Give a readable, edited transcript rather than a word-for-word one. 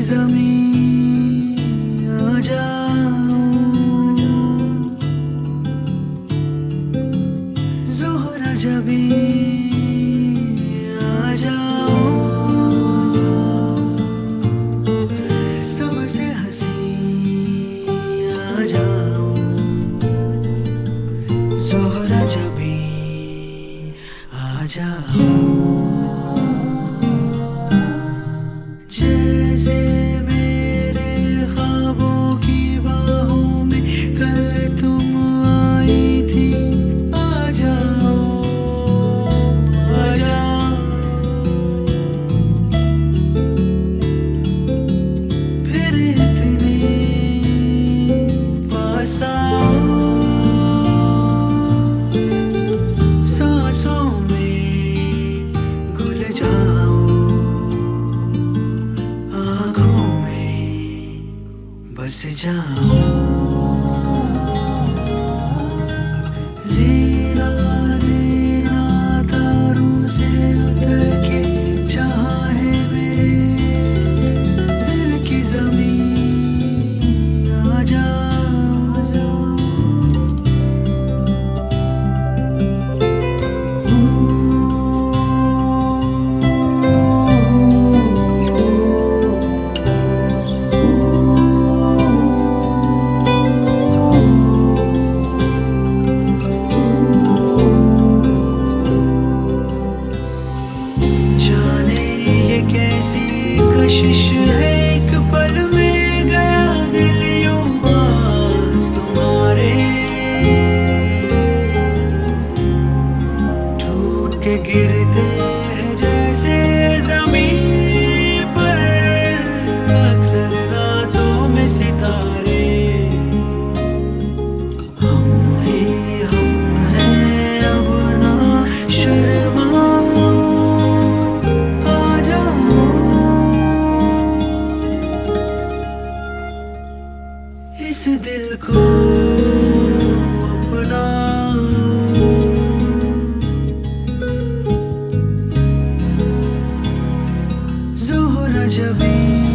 ज़मीं आ जाओ, ज़ोहरा जबी आ जाओ, सबसे हंसी आ जाओ, ज़ोहरा जबी आ जाओ। जैसे मेरे ख्वाबों की बाहों में कल तुम आई थी, आ जाओ, आ जाओ, फिर इतने पास आओ, सांसों में घुल जाओ, बस जाओ। ज़ीना ज़ीना तारों से उतर के चाहे मेरे दिल की ज़मीं आ जाओ। कैसी कशिश है एक पल में गया दिल यूं पास तुम्हारे, टूट के गिरते हैं जैसे ज़मीन पर अक्सर रातों में सितारे। हम ही हम हैं, अब ना शर्मा, इस दिल को अपना, ज़ोहरा जबी